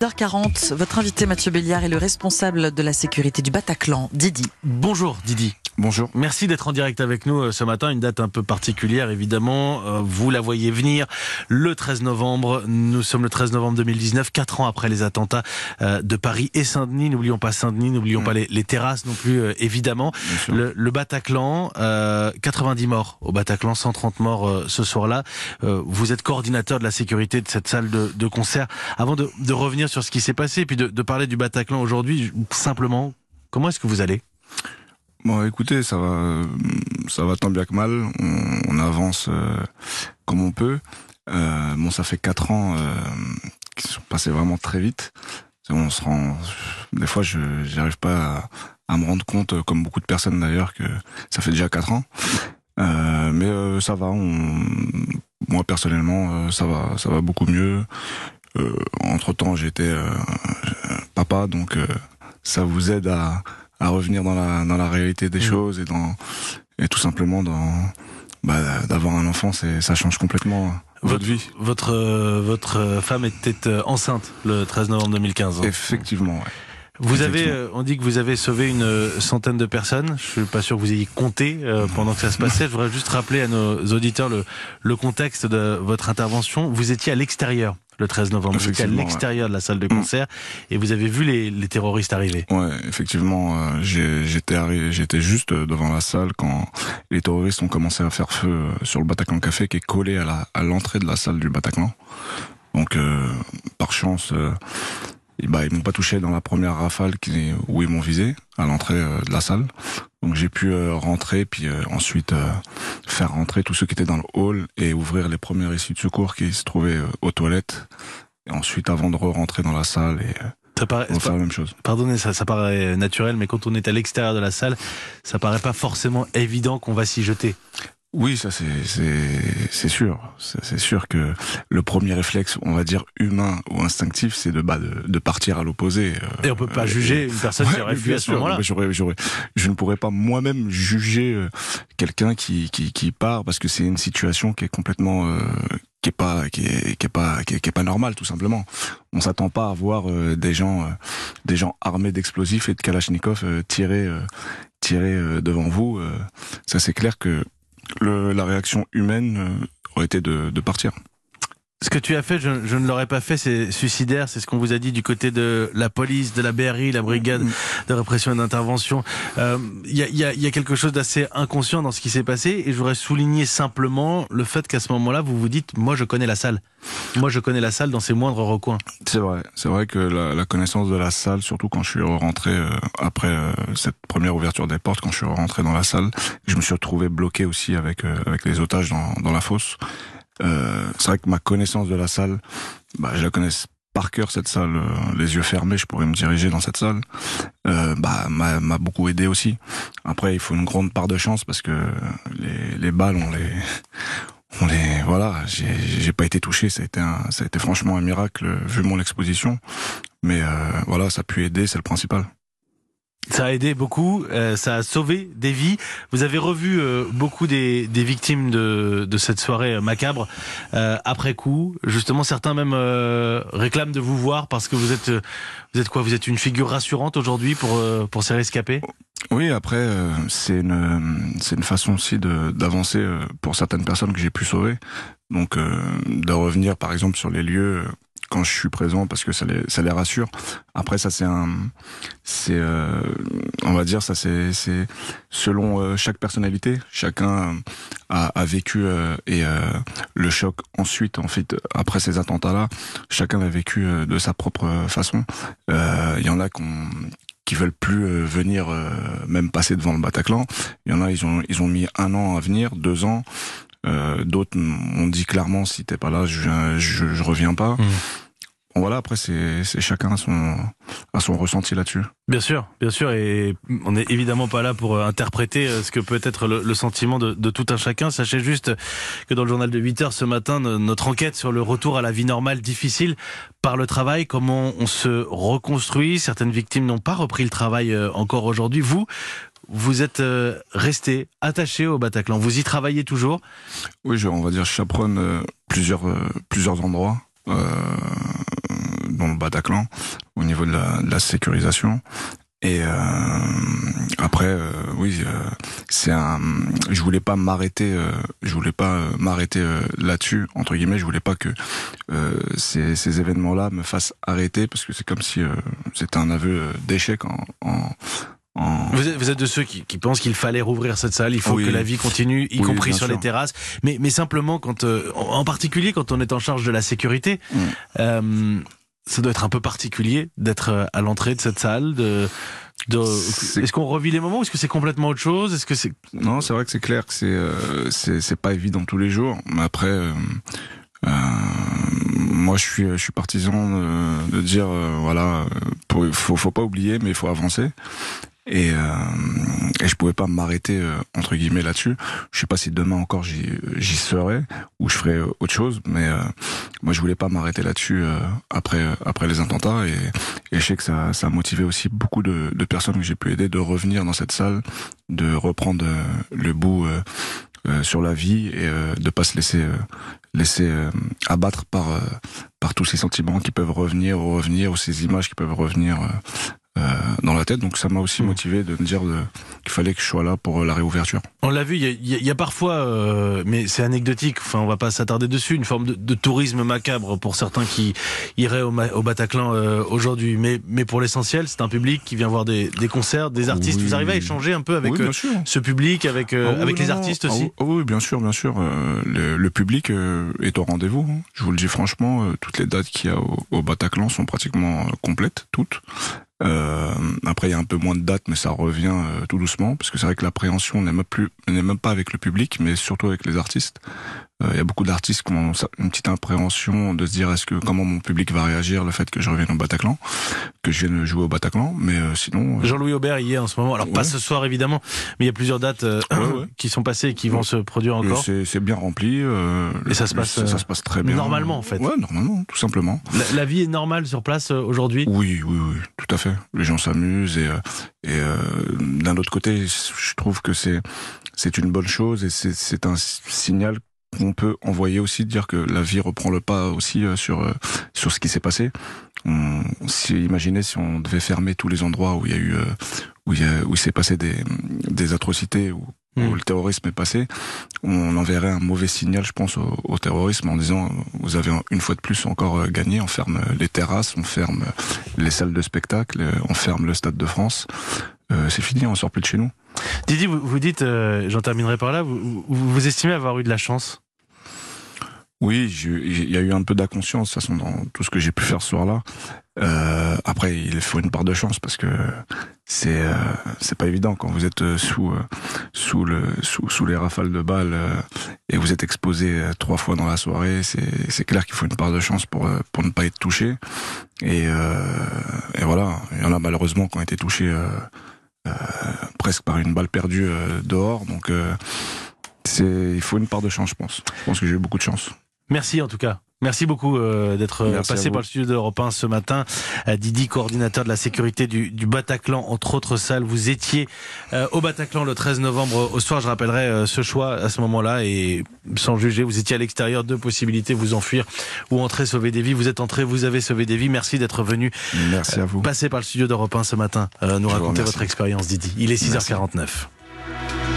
10h40, votre invité Mathieu Béliard est le responsable de la sécurité du Bataclan, Didi. Bonjour Didi. Bonjour. Merci d'être en direct avec nous ce matin, une date un peu particulière évidemment, vous la voyez venir, le 13 novembre, nous sommes le 13 novembre 2019, 4 ans après les attentats de Paris et Saint-Denis, n'oublions pas Saint-Denis, n'oublions pas les terrasses non plus évidemment. Le Bataclan, 90 morts au Bataclan, 130 morts ce soir-là, vous êtes coordinateur de la sécurité de cette salle de concert. Avant de revenir sur ce qui s'est passé, puis de parler du Bataclan aujourd'hui, simplement, comment est-ce que vous allez ? Bon, écoutez, ça va tant bien que mal. On avance comme on peut. Bon, ça fait 4 ans qui sont passés vraiment très vite. On se rend. Des fois, j'arrive pas à me rendre compte, comme beaucoup de personnes d'ailleurs, que ça fait déjà 4 ans. Mais ça va. Moi personnellement, ça va beaucoup mieux. Entre-temps, j'étais papa, donc ça vous aide à revenir dans la réalité des choses et tout simplement d'avoir un enfant, ça change complètement votre vie. Votre femme était enceinte le 13 novembre 2015. Effectivement, ouais. Vous avez, on dit que vous avez sauvé une centaine de personnes. Je suis pas sûr que vous ayez compté pendant que ça se passait. Je voudrais juste rappeler à nos auditeurs le contexte de votre intervention. Vous étiez à l'extérieur le 13 novembre. Vous étiez à l'extérieur de la salle de concert et vous avez vu les terroristes arriver. Ouais, effectivement, j'étais juste devant la salle quand les terroristes ont commencé à faire feu sur le Bataclan Café qui est collé à l'entrée de la salle du Bataclan. Donc, par chance, ils m'ont pas touché dans la première rafale où ils m'ont visé à l'entrée de la salle. Donc j'ai pu rentrer, puis ensuite faire rentrer tous ceux qui étaient dans le hall et ouvrir les premières issues de secours qui se trouvaient aux toilettes. Et ensuite, avant de rentrer dans la salle et faire la même chose. Pardonnez, ça paraît naturel, mais quand on est à l'extérieur de la salle, ça paraît pas forcément évident qu'on va s'y jeter. Oui, ça c'est sûr. C'est sûr que le premier réflexe, on va dire humain ou instinctif, c'est de partir à l'opposé. Et on peut pas juger une personne qui aurait fui à ce moment-là. Je ne pourrais pas moi-même juger quelqu'un qui part parce que c'est une situation qui est complètement qui est pas normale, tout simplement. On s'attend pas à voir des gens armés d'explosifs et de kalachnikov tirer devant vous. Ça c'est clair que la réaction humaine aurait été de partir. Ce que tu as fait, je ne l'aurais pas fait, c'est suicidaire, c'est ce qu'on vous a dit du côté de la police, de la BRI, la brigade de répression et d'intervention. Il y a quelque chose d'assez inconscient dans ce qui s'est passé, et je voudrais souligner simplement le fait qu'à ce moment-là, vous vous dites, moi je connais la salle. Moi je connais la salle dans ses moindres recoins. C'est vrai que la connaissance de la salle, surtout quand je suis rentré après cette première ouverture des portes, quand je suis rentré dans la salle, je me suis retrouvé bloqué aussi avec les otages dans la fosse. C'est vrai que ma connaissance de la salle, je la connais par cœur, cette salle, les yeux fermés, je pourrais me diriger dans cette salle, m'a beaucoup aidé aussi. Après, il faut une grande part de chance parce que les balles, voilà, j'ai pas été touché, ça a été franchement un miracle vu mon exposition, mais voilà, ça a pu aider, c'est le principal. Ça a aidé beaucoup, ça a sauvé des vies. Vous avez revu beaucoup des victimes de cette soirée macabre après coup. Justement, certains même réclament de vous voir parce que vous êtes quoi ? Vous êtes une figure rassurante aujourd'hui pour ces rescapés ? Oui, après c'est une façon aussi d'avancer pour certaines personnes que j'ai pu sauver. Donc de revenir par exemple sur les lieux quand je suis présent parce que ça les rassure. Après ça on va dire ça c'est selon chaque personnalité, chacun a vécu le choc ensuite en fait après ces attentats là, chacun l'a vécu de sa propre façon. Il y en a qui veulent plus venir même passer devant le Bataclan. Il y en a ils ont mis 1 an à venir, 2 ans. D'autres m'ont dit clairement si t'es pas là je reviens pas. Bon, voilà, après c'est chacun a son ressenti là-dessus. Bien sûr, et on n'est évidemment pas là pour interpréter ce que peut être le sentiment de tout un chacun. Sachez juste que dans le journal de 8h ce matin, notre enquête sur le retour à la vie normale difficile par le travail, comment on se reconstruit. Certaines victimes n'ont pas repris le travail encore aujourd'hui. Vous êtes resté attaché au Bataclan, vous y travaillez toujours ? Oui, on va dire je chaperonne plusieurs endroits. dans le Bataclan au niveau de la sécurisation. Et après, je voulais pas m'arrêter, là-dessus entre guillemets. Je voulais pas que ces événements-là me fassent arrêter, parce que c'est comme si c'était un aveu d'échec Vous êtes de ceux qui pensent qu'il fallait rouvrir cette salle, il faut que la vie continue, y compris sur les terrasses. Mais simplement, en particulier quand on est en charge de la sécurité, ça doit être un peu particulier d'être à l'entrée de cette salle. Est-ce qu'on revit les moments, ou est-ce que c'est complètement autre chose? Non, c'est vrai que c'est clair que c'est pas évident tous les jours. Mais après, moi je suis partisan de dire faut pas oublier, mais il faut avancer. Et je pouvais pas m'arrêter entre guillemets là-dessus. Je sais pas si demain encore j'y serai ou je ferai autre chose, mais moi je voulais pas m'arrêter là-dessus après les attentats, et je sais que ça a motivé aussi beaucoup de personnes que j'ai pu aider de revenir dans cette salle, de reprendre le bout sur la vie, et de pas se laisser abattre par tous ces sentiments qui peuvent revenir, ou ces images qui peuvent revenir dans la tête. Donc ça m'a aussi motivé de me dire qu'il fallait que je sois là pour la réouverture. On l'a vu, il y a parfois, mais c'est anecdotique, enfin on va pas s'attarder dessus, une forme de tourisme macabre pour certains qui iraient au Bataclan aujourd'hui. Mais pour l'essentiel, c'est un public qui vient voir des concerts, des artistes. Oui. Vous arrivez à échanger un peu avec ce public, avec les artistes aussi? Oui, bien sûr. Le public est au rendez-vous. Je vous le dis franchement, toutes les dates qu'il y a au Bataclan sont pratiquement complètes, toutes. Après il y a un peu moins de dates, mais ça revient tout doucement, parce que c'est vrai que l'appréhension n'est même pas avec le public, mais surtout avec les artistes. Il y a beaucoup d'artistes qui ont une petite appréhension de se dire comment mon public va réagir le fait que je revienne au Bataclan, que je vienne jouer au Bataclan. Mais sinon Jean-Louis Aubert y est en ce moment, alors pas ce soir évidemment, mais il y a plusieurs dates qui sont passées et qui vont se produire encore. C'est bien rempli, et ça se passe très bien normalement en fait. Ouais, normalement, tout simplement. La vie est normale sur place aujourd'hui? Oui, tout à fait. Les gens s'amusent, et d'un autre côté, je trouve que c'est une bonne chose, et c'est un signal qu'on peut envoyer aussi, de dire que la vie reprend le pas aussi sur ce qui s'est passé. Imaginez si on devait fermer tous les endroits où il s'est passé des atrocités, où le terrorisme est passé, on enverrait un mauvais signal, je pense, au terrorisme, en disant vous avez une fois de plus encore gagné, on ferme les terrasses, on ferme les salles de spectacle, on ferme le Stade de France. C'est fini, on sort plus de chez nous. Didi, vous dites, j'en terminerai par là, vous estimez avoir eu de la chance? Oui, il y a eu un peu d'inconscience, de toute façon, dans tout ce que j'ai pu faire ce soir-là. Après, il faut une part de chance, parce que c'est pas évident quand vous êtes sous les rafales de balles, et vous êtes exposé 3 fois dans la soirée. C'est clair qu'il faut une part de chance pour ne pas être touché. Et voilà, il y en a malheureusement qui ont été touchés presque par une balle perdue dehors. Donc il faut une part de chance, je pense. Je pense que j'ai eu beaucoup de chance. Merci en tout cas. Merci beaucoup d'être passé par le studio d'Europe 1 ce matin. Didi, coordinateur de la sécurité du Bataclan, entre autres salles. Vous étiez au Bataclan le 13 novembre au soir. Je rappellerai ce choix à ce moment-là, et sans juger, vous étiez à l'extérieur, 2 possibilités, vous enfuir ou entrer, sauver des vies. Vous êtes entré, vous avez sauvé des vies. Merci d'être venu. Merci à vous. Passer par le studio d'Europe 1 ce matin, nous raconter votre expérience, Didi. Il est 6h49.